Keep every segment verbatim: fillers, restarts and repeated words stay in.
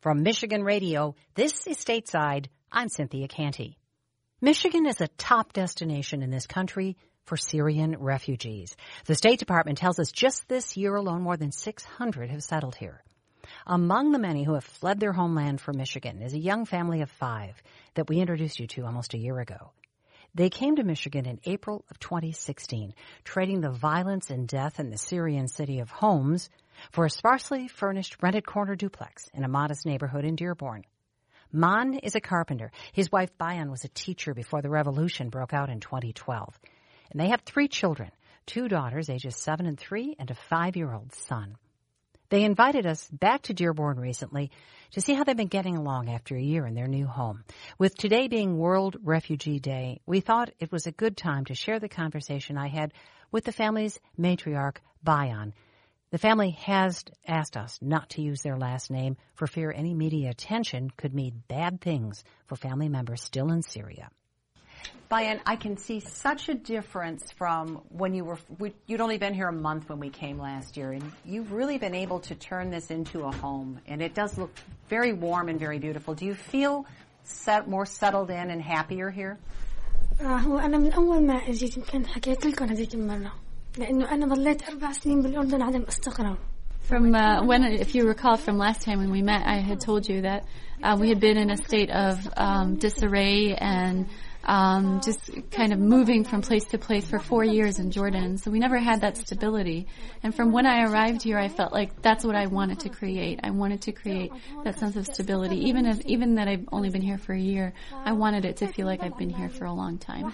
From Michigan Radio, this is Stateside. I'm Cynthia Canty. Michigan is a top destination in this country for Syrian refugees. The State Department tells us just this year alone, more than six hundred have settled here. Among the many who have fled their homeland for Michigan is a young family of five that we introduced you to almost a year ago. They came to Michigan in April of twenty sixteen, trading the violence and death in the Syrian city of Homs for a sparsely furnished rented corner duplex in a modest neighborhood in Dearborn. Man is a carpenter. His wife Bayan was a teacher before the revolution broke out in twenty twelve. And they have three children, two daughters ages seven and three, and a five-year-old son. They invited us back to Dearborn recently to see how they've been getting along after a year in their new home. With today being World Refugee Day, we thought it was a good time to share the conversation I had with the family's matriarch, Bayan. The family has asked us not to use their last name for fear any media attention could mean bad things for family members still in Syria. Bayan, I can see such a difference from when you were, we, you'd only been here a month when we came last year, and you've really been able to turn this into a home, and it does look very warm and very beautiful. Do you feel set, more settled in and happier here? هو أنا من أول ما أجيت يمكن حكيت لكم هذيك المرة لأنه أنا ضليت أربع سنين بالأردن عدم استقرار. From uh, when, if you recall from last time when we met, I had told you that uh, we had been in a state of um, disarray and um, just kind of moving from place to place for four years in Jordan. So we never had that stability. And from when I arrived here, I felt like that's what I wanted to create. I wanted to create that sense of stability. Even if, even that I've only been here for a year, I wanted it to feel like I've been here for a long time.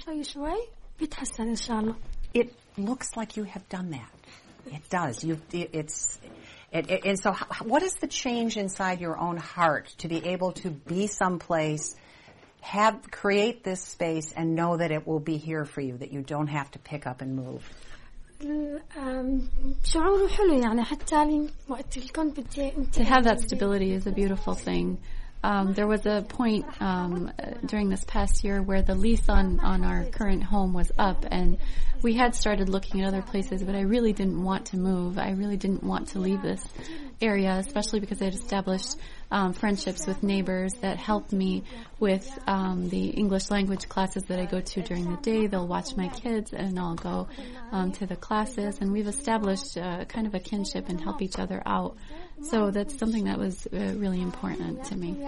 It looks like you have done that. It does. You, it, it's, it, it, and so how, what is the change inside your own heart to be able to be someplace, have, create this space and know that it will be here for you, that you don't have to pick up and move? To have that stability is a beautiful thing. Um, there was a point um, during this past year where the lease on, on our current home was up, and we had started looking at other places, but I really didn't want to move. I really didn't want to leave this area, especially because I had established um, friendships with neighbors that helped me with um, the English language classes that I go to during the day. They'll watch my kids, and I'll go um, to the classes, and we've established uh, kind of a kinship and help each other out. So that's something that was uh, really important to me.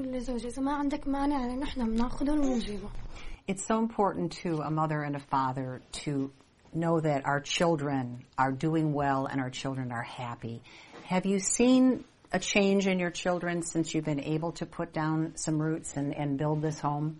It's so important to a mother and a father to know that our children are doing well and our children are happy. Have you seen a change in your children since you've been able to put down some roots and, and build this home?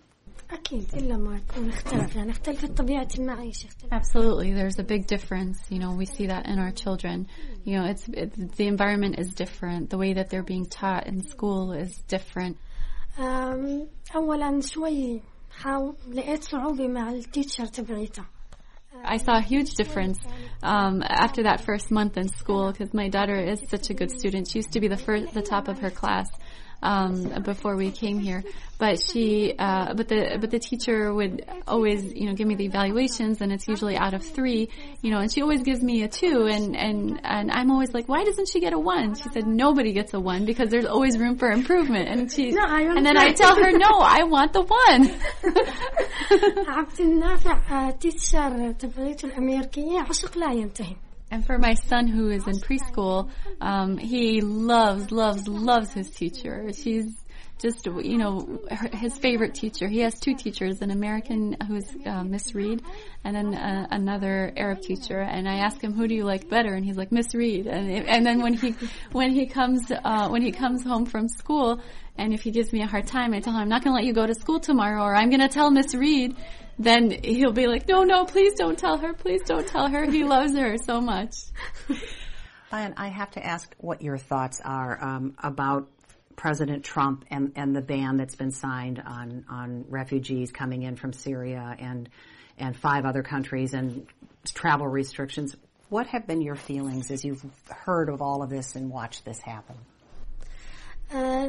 Absolutely, there's a big difference. You know, we see that in our children. You know, it's, it's the environment is different. The way that they're being taught in school is different. أولاً شوي حاول لقيت صعوبة مع التيتشر تبعيتها. I saw a huge difference um, after that first month in school because my daughter is such a good student. She used to be the first, the top of her class um, before we came here. But she, uh, but the but the teacher would always, you know, give me the evaluations, and it's usually out of three, you know, and she always gives me a two, and and and I'm always like, why doesn't she get a one? She said nobody gets a one because there's always room for improvement, and she, no, and then I tell her, no, I want the one. عبد النافع تيتشر تبعيته الأمريكية عشق لا ينتهي. And for my son who is in preschool, um, he loves, loves, loves his teacher. She's just, you know, her, his favorite teacher. He has two teachers, an American who's uh, Miss Reed, and then uh, another Arab teacher. And I ask him, who do you like better? And he's like, Miss Reed. And and then when he when he comes uh, when he comes home from school, and if he gives me a hard time, I tell him, I'm not going to let you go to school tomorrow, or I'm going to tell Miss Reed. Then he'll be like, no, no, please don't tell her. Please don't tell her. He loves her so much. Bayan, I have to ask what your thoughts are um, about President Trump and, and the ban that's been signed on, on refugees coming in from Syria and and five other countries and travel restrictions. What have been your feelings as you've heard of all of this and watched this happen?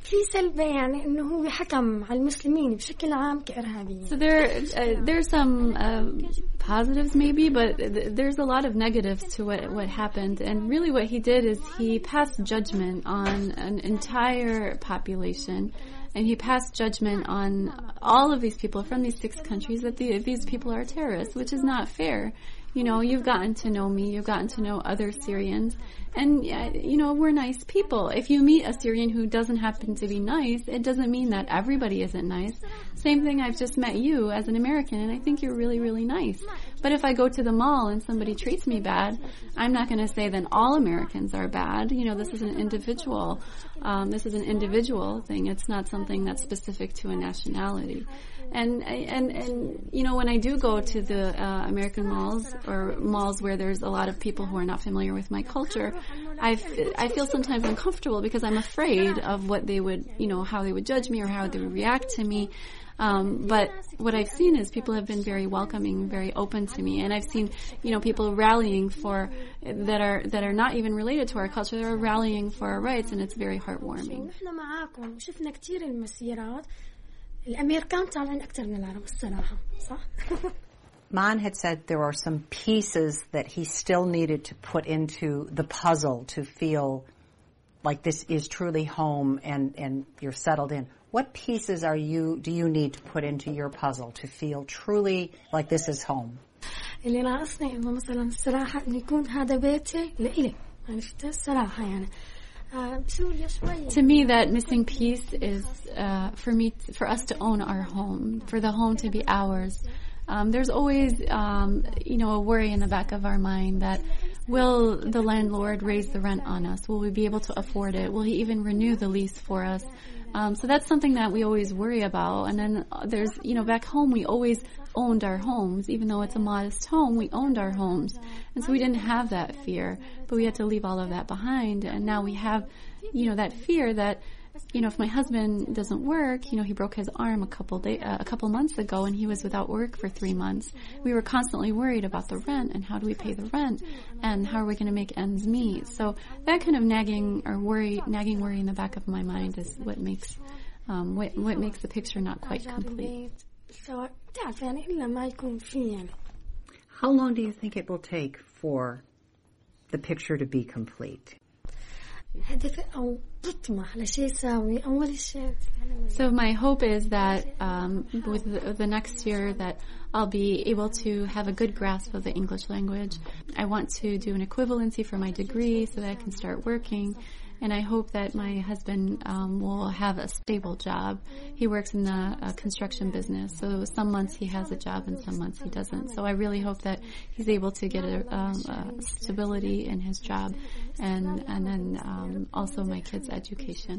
في سلبية يعني إنه هو حكم على المسلمين بشكل عام كإرهابيين. So there, uh, there's some uh, positives maybe, but th- there's a lot of negatives to what what happened. And really, what he did is he passed judgment on an entire population, and he passed judgment on all of these people from these six countries that the, these people are terrorists, which is not fair. You know, you've gotten to know me, you've gotten to know other Syrians, and, uh, you know, we're nice people. If you meet a Syrian who doesn't happen to be nice, it doesn't mean that everybody isn't nice. Same thing, I've just met you as an American, and I think you're really, really nice. But if I go to the mall and somebody treats me bad, I'm not going to say then all Americans are bad. You know, this is an individual, um, this is an individual thing. It's not something that's specific to a nationality. And, and, and, you know, when I do go to the uh, American malls or malls where there's a lot of people who are not familiar with my culture, I, f- I feel sometimes uncomfortable because I'm afraid of what they would, you know, how they would judge me or how they would react to me. Um, but what I've seen is people have been very welcoming, very open to me, and I've seen, you know, people rallying for that are that are not even related to our culture. They're rallying for our rights, and it's very heartwarming. شفنا كتير المسيرات الأمريكان طالعين أكتر من العرب الصراحة صح؟ Man had said there are some pieces that he still needed to put into the puzzle to feel like this is truly home and, and you're settled in. What pieces are you do you need to put into your puzzle to feel truly like this is home? اللي ناقصني إنه مثلا الصراحة إنه يكون هذا بيتي لإلي عرفت الصراحة يعني. To me, that missing piece is uh, for me, t- for us to own our home, for the home to be ours. Um, there's always, um, you know, a worry in the back of our mind that will the landlord raise the rent on us? Will we be able to afford it? Will he even renew the lease for us? Um, so that's something that we always worry about. And then there's, you know, back home we always owned our homes. Even though it's a modest home, we owned our homes. And so we didn't have that fear, but we had to leave all of that behind. And now we have, you know, that fear that, you know, if my husband doesn't work, you know, he broke his arm a couple day, uh, a couple months ago, and he was without work for three months. We were constantly worried about the rent and how do we pay the rent and how are we going to make ends meet. So that kind of nagging or worry, nagging worry in the back of my mind is what makes, um, what, what makes the picture not quite complete. How long do you think it will take for the picture to be complete? So my hope is that um, with the, the next year that I'll be able to have a good grasp of the English language. I want to do an equivalency for my degree so that I can start working. And I hope that my husband um, will have a stable job. He works in the uh, construction business, so some months he has a job and some months he doesn't. So I really hope that he's able to get a, um, a stability in his job, and and then um, also my kids' education.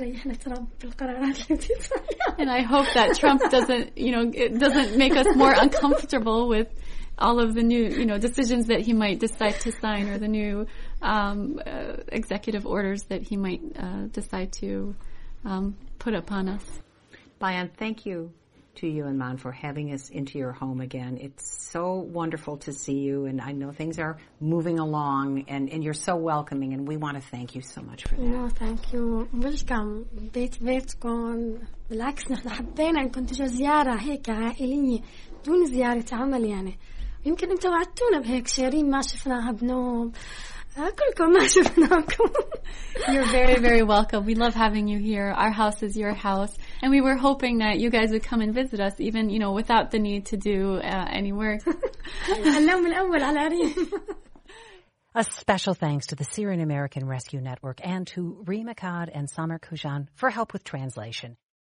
And I hope that Trump doesn't, you know, it doesn't make us more uncomfortable with all of the new, you know, decisions that he might decide to sign or the new um, uh, executive orders that he might uh, decide to um, put upon us. Bayan, thank you to you and Man for having us into your home again. It's so wonderful to see you, and I know things are moving along, and, and you're so welcoming, and we want to thank you so much for that. No, thank you. Welcome. بيت بيتكم. بالعكس نحن حبينا نكون تجوا زيارة هيك عائلية دون زيارة عمل يعني. يمكن انتوا وعدتونا بهيك شيرين ما شفناها بنوم. كلكم ما شفناكم. You're very, very welcome. We love having you here. Our house is your house. And we were hoping that you guys would come and visit us, even, you know, without the need to do uh, any work. A special thanks to the Syrian American Rescue Network and to Rima Kad and Samer Kujan for help with translation.